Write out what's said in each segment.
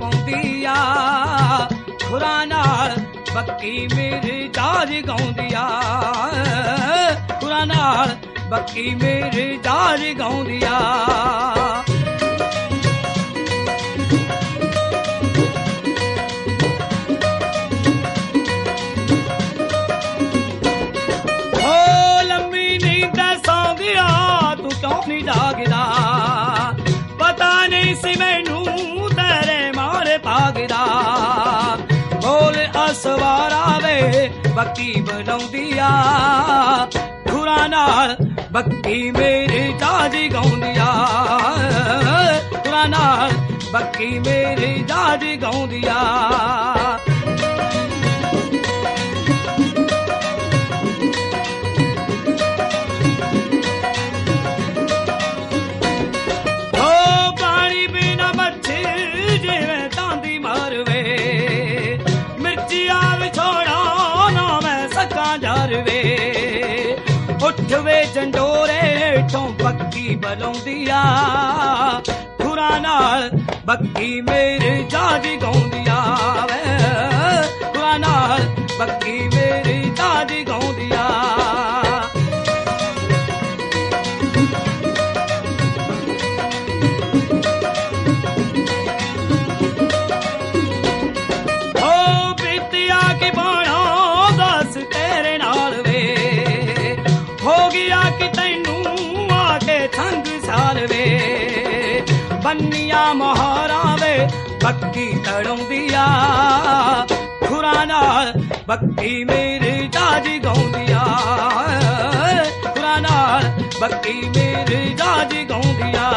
ਗਾਉਂਦੀ ਆ ਖੁਰਾਂ ਨਾਲ ਬੱਕੀ ਮੇਰੇ ਜਾਜ ਗਾਉਂਦੀ ਆ ਖੁਰਾਂ ਨਾਲ ਬੱਕੀ ਮੇਰੇ ਜਾਜ ਗਾਉਂਦੀ ਆ ਜਾਗਦਾ ਪਤਾ ਨਹੀਂ ਸੀ ਮੈਨੂੰ ਤੇਰੇ ਮਾਰੇ ਭਾਗਦਾ ਬੋਲ ਅਸਵਾਰਾ ਵੇ ਬੱਕੀ ਬੁਲਾਉਂਦੀ ਆ ਖੁਰਾਂ ਨਾਲ ਬੱਕੀ ਮੇਰੇ ਜਾਜ ਗਾਉਂਦੀ ਆ ਖੁਰਾਂ ਨਾਲ ਬੱਕੀ ਮੇਰੇ ਜਾਜ ਗਾਉਂਦੀ ਆ ਉੱਠ ਵੇ ਜੰਡੋਰੇ ਤੋਂ ਬੱਕੀ ਬੁਲਾਉਂਦੀ ਆ ਖੁਰਾਂ ਨਾਲ ਬੱਕੀ ਮੇਰੇ ਜਾਜ ਗਾਉਂਦੀ ਆ ਵੇ ਖੁਰਾਂ ਨਾਲ ਬੱਕੀ ਮੇਰੇ ਜਾਜ ਗਾਉਂਦੀ ਆ ਓ ਬੀਤਿਆ ਕੀ ਬਾਣਾ ਦੱਸ ਤੇਰੇ ਨਾਲ ਵੇ ਹੋ ਗਿਆ ਕਿ ਤੈਨੂੰ ਆ ਕੇ ਸੰਗ ਸਾਲਵੇ ਬੰਨੀਆਂ ਮੋਹਰਾਂ ਵੇ ਬੱਕੀ ਤੜਾਉਂਦੀ ਆ ਖੁਰਾਂ ਨਾਲ ਬੱਕੀ ਮੇਰੇ ਜਾਜ ਗਾਉਂਦੀ ਆ ਖੁਰਾਂ ਨਾਲ ਬੱਕੀ ਮੇਰੇ ਜਾਜ ਗਾਉਂਦੀ ਆ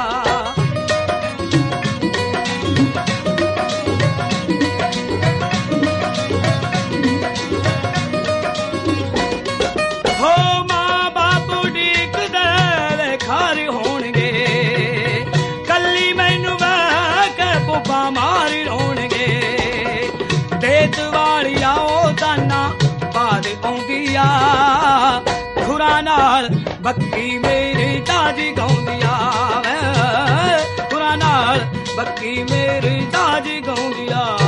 ਮਾਰ ਰੋਣਗੇ ਦੇਤ ਵਾਲੀਆ ਉਹ ਦਾਨਾ ਬਾਦ ਆਉਂਦੀ ਆ ਖੁਰਾਂ ਨਾਲ ਬੱਕੀ ਮੇਰੇ ਜਾਜ ਗਾਉਂਦੀ ਆ ਖੁਰਾਂ ਨਾਲ ਬੱਕੀ ਮੇਰੇ ਜਾਜ ਗਾਉਂਦੀ ਆ